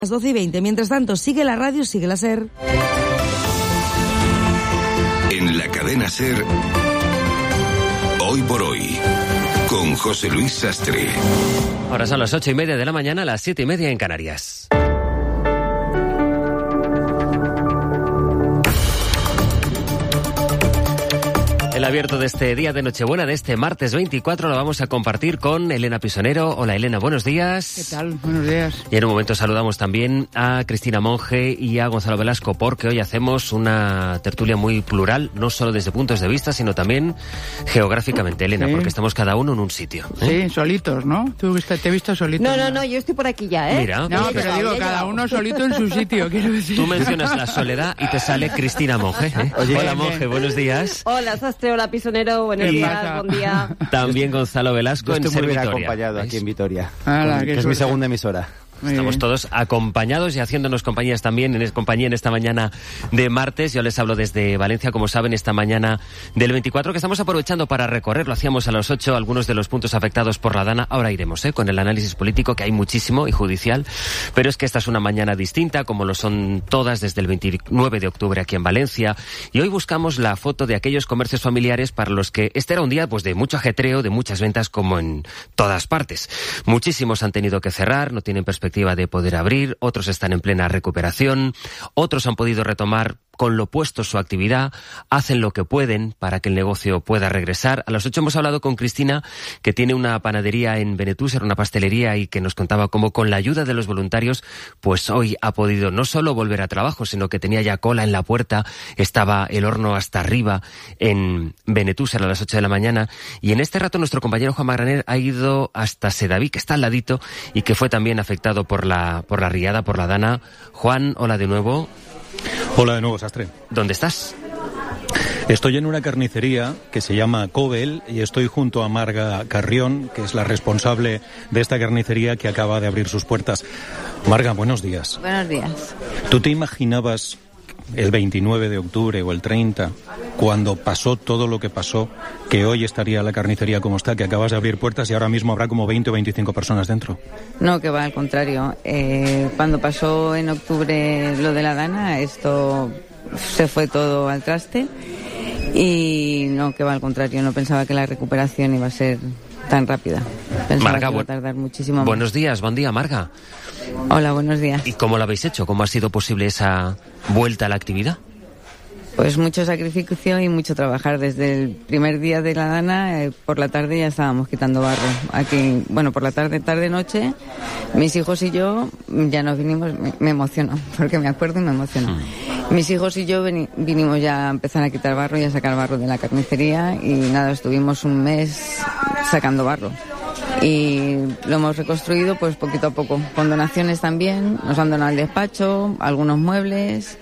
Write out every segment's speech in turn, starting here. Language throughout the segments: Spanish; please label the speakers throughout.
Speaker 1: Las 12:20. Mientras tanto, sigue la radio, sigue la SER.
Speaker 2: En la cadena SER, Hoy por Hoy, con José Luis Sastre.
Speaker 3: Ahora son las 8:30 de la mañana, las 7:30 en Canarias. El abierto de este día de Nochebuena, de este martes 24, lo vamos a compartir con Elena Pisonero. Hola Elena, buenos días.
Speaker 4: ¿Qué tal? Buenos días.
Speaker 3: Y en un momento saludamos también a Cristina Monge y a Gonzalo Velasco, porque hoy hacemos una tertulia muy plural, no solo desde puntos de vista, sino también geográficamente, Elena,
Speaker 4: Sí.
Speaker 3: porque estamos cada uno en un sitio.
Speaker 4: Sí, solitos, ¿no? Te he visto solito.
Speaker 5: No, yo estoy por aquí ya, ¿eh?
Speaker 3: Mira,
Speaker 4: No,
Speaker 3: pues,
Speaker 4: pero digo, cada uno solito en su sitio, quiero decir.
Speaker 3: tú mencionas la soledad y te sale Cristina Monge.
Speaker 4: Oye,
Speaker 3: Hola
Speaker 4: bien,
Speaker 3: Monge,
Speaker 4: bien.
Speaker 3: buenos días.
Speaker 5: Hola, Sastre, hola, Pisonero, buenos
Speaker 3: Y-
Speaker 5: días, buen día.
Speaker 3: También Gonzalo Velasco
Speaker 6: Yo
Speaker 3: en
Speaker 6: estoy
Speaker 3: Ser
Speaker 6: muy bien
Speaker 3: Vitoria.
Speaker 6: acompañado
Speaker 3: ¿Veis?
Speaker 6: aquí en Vitoria,
Speaker 4: Hala, qué
Speaker 6: que es mi
Speaker 4: suerte.
Speaker 6: segunda emisora.
Speaker 4: Muy
Speaker 3: Estamos
Speaker 4: bien.
Speaker 3: todos acompañados y haciéndonos compañías también compañía en esta mañana de martes. Yo les hablo desde Valencia, como saben, esta mañana del 24, que estamos aprovechando para recorrer. Lo hacíamos a las 8, algunos de los puntos afectados por la Dana. Ahora iremos con el análisis político, que hay muchísimo, y judicial. Pero es que esta es una mañana distinta, como lo son todas desde el 29 de octubre aquí en Valencia. Y hoy buscamos la foto de aquellos comercios familiares para los que este era un día pues de mucho ajetreo, de muchas ventas, como en todas partes. Muchísimos han tenido que cerrar, no tienen perspectiva de poder abrir, otros están en plena recuperación, otros han podido retomar con lo puesto su actividad, hacen lo que pueden para que el negocio pueda regresar. A las 8 hemos hablado con Cristina, que tiene una panadería en Benetúser, una pastelería, y que nos contaba cómo con la ayuda de los voluntarios, pues hoy ha podido no solo volver a trabajo, sino que tenía ya cola en la puerta, estaba el horno hasta arriba en Benetúser a las 8 de la mañana. Y en este rato nuestro compañero Juan Magraner ha ido hasta Sedaví, que está al ladito y que fue también afectado por la riada, por la Dana. Juan, hola de nuevo.
Speaker 7: Hola de nuevo, Sastre.
Speaker 3: ¿Dónde estás?
Speaker 7: Estoy en una carnicería que se llama Cobel y estoy junto a Marga Carrión, que es la responsable de esta carnicería que acaba de abrir sus puertas. Marga, buenos días.
Speaker 5: Buenos días.
Speaker 7: ¿Tú te imaginabas el 29 de octubre o el 30, cuando pasó todo lo que pasó, que hoy estaría la carnicería como está, que acabas de abrir puertas y ahora mismo habrá como 20 o 25 personas dentro?
Speaker 8: No, que va, al contrario. Cuando pasó en octubre lo de la Dana, esto se fue todo al traste y no, que va, al contrario. No pensaba que la recuperación iba a ser tan rápida. Pensaba
Speaker 3: Marga,
Speaker 8: que iba a tardar muchísimo más.
Speaker 3: Buenos días, buen día, Marga.
Speaker 8: Hola, buenos días.
Speaker 3: ¿Y cómo lo habéis hecho? ¿Cómo ha sido posible esa vuelta a la actividad?
Speaker 8: Pues mucho sacrificio y mucho trabajar. Desde el primer día de la Dana, por la tarde ya estábamos quitando barro. Aquí, bueno, por la tarde-noche, mis hijos y yo ya nos vinimos, me emociono, porque me acuerdo y me emociono. Mis hijos y yo vinimos ya a empezar a quitar barro y a sacar barro de la carnicería y nada, estuvimos un mes sacando barro. Y lo hemos reconstruido pues poquito a poco, con donaciones también, nos han donado el despacho, algunos muebles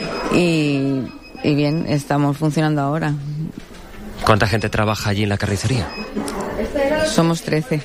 Speaker 8: y bien, estamos funcionando ahora.
Speaker 3: ¿Cuánta gente trabaja allí en la carnicería?
Speaker 8: Somos 13.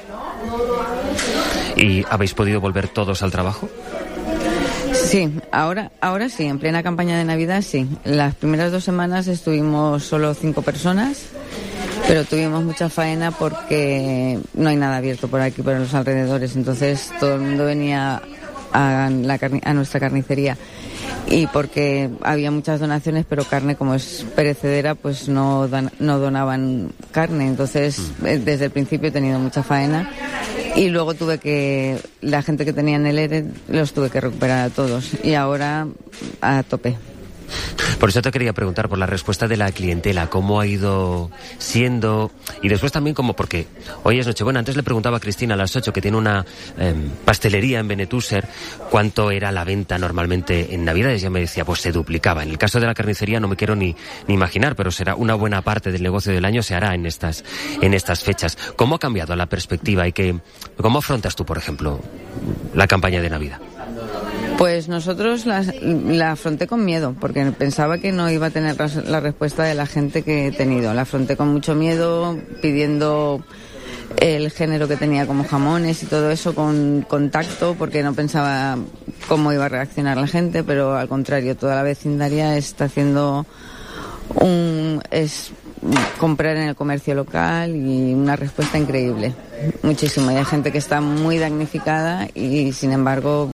Speaker 3: ¿Y habéis podido volver todos al trabajo?
Speaker 8: Sí, ahora sí, en plena campaña de Navidad sí. Las primeras 2 semanas estuvimos solo 5 personas, pero tuvimos mucha faena porque no hay nada abierto por aquí, por los alrededores. Entonces todo el mundo venía a nuestra carnicería. Y porque había muchas donaciones, pero carne, como es perecedera, pues no donaban carne. Entonces, desde el principio he tenido mucha faena. Y luego la gente que tenía en el ERE, los tuve que recuperar a todos. Y ahora, a tope.
Speaker 3: Por eso te quería preguntar por la respuesta de la clientela, cómo ha ido siendo, y después también porque hoy es Nochebuena. Antes le preguntaba a Cristina a las 8, que tiene una pastelería en Benetúser, cuánto era la venta normalmente en Navidades. Ya me decía, pues se duplicaba. En el caso de la carnicería no me quiero ni imaginar, pero será una buena parte del negocio del año se hará en estas fechas. ¿Cómo ha cambiado la perspectiva y cómo afrontas tú, por ejemplo, la campaña de Navidad?
Speaker 8: Pues nosotros la afronté con miedo, porque pensaba que no iba a tener la respuesta de la gente que he tenido. La afronté con mucho miedo, pidiendo el género que tenía como jamones y todo eso con contacto, porque no pensaba cómo iba a reaccionar la gente, pero al contrario, toda la vecindaria está haciendo comprar en el comercio local y una respuesta increíble. Muchísimo. Y hay gente que está muy damnificada y, sin embargo,